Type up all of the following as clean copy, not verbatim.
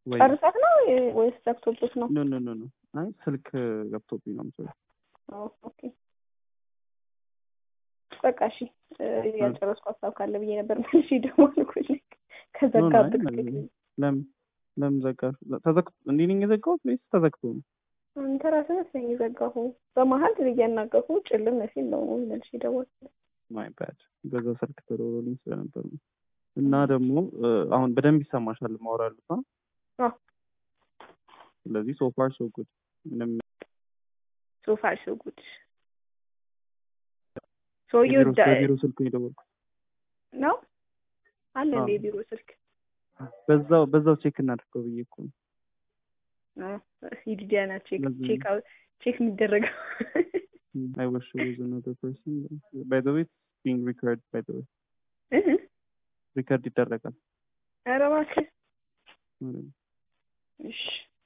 ጨርሰህ ነው ወይስ ዘግቶብህ ነው? ኖ አይ ስልክ ገብቶብኝ ነው ማለት ኦኬ በቃ እሺ ያጨረስኩ ሀሳብ ካለ ብዬ ነበር መልሼ ደወልኩልኝ ከዘጋብህ ለምን ዘጋሽ? ተዘግቶ እንዴ ነኝ የዘጋሁት ወይስ ተዘግቶ ነው? አንተ ራስህ ነህ የዘጋሁ። በመሀል እያናገርኩ ጭልም ሲል ነው መልሼ ደወልኩልኝ። ማይ ባድ በዛ ስልክ ተደውሎልኝ ስለነበር ነው። እና ደግሞ አሁን በደንብ ይሰማሻል ማውራሉት? አዎ ስለዚህ ሶ ፋር ሶ ጉድ ምንም ሶ ፋር ሶ ጉድ ሶ ዩ በቢሮ ስልክ ነው የደወልኩት ነው አለ እንደ ቢሮ ስልክ በዛው ቼክ እናድርገው ብዬ እኮ ነው። ዲያና ቼክ የሚደረገው I wish it was another person. By the way, it's being recorded, by the way. ሪከርድ ይደረጋል። ኧረ እባክህ እሺ።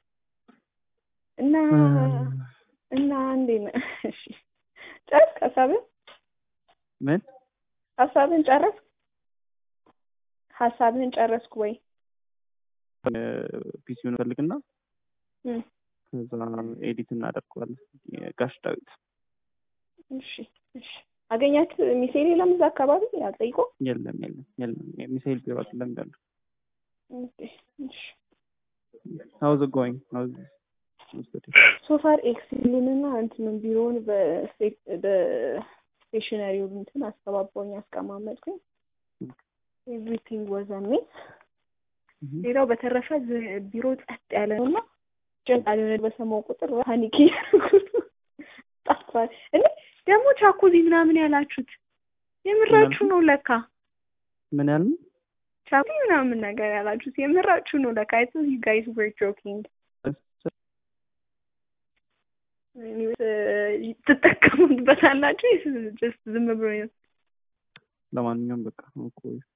እና እንዴት ነህ? እሺ ጨረስክ ሀሳብህን? ምን ሀሳብህን ጨረስክ? ሀሳብህን ጨረስክ ወይ? ፒሲውን ፈልግና ከዛ ኤዲት እናደርገዋለን። ጋሽ ዳዊት እሺ አገኛችሁ? ሚሳኤል የለም እዛ አካባቢ ያጠይቆ? የለም ሚሳኤል ቢሮ አይደለም ያለው። እሺ how's it going? so far ኤክስሊንና እንትኑን ቢሮውን በስቴሽነሪው እንትን አስተባባውኝ አስቀማመጥኩኝ። everything was a mess። ሌላው በተረፈ ቢሮ ጸጥ ያለ ነውና ጭንቃሌ በሰማው ቁጥር ፓኒክ ታስፋል እንዴ ደግሞ ቻኩዚ ምናምን ያላችሁት የምራችሁ ነው ለካ? ምን ያሉ ቻኩዚ ምናምን ነገር ያላችሁት የምራችሁ ነው ለካ? I thought you guys were joking። ትጠቀሙበታላችሁ just ዝም ብሎ ነው። ለማንኛውም በቃ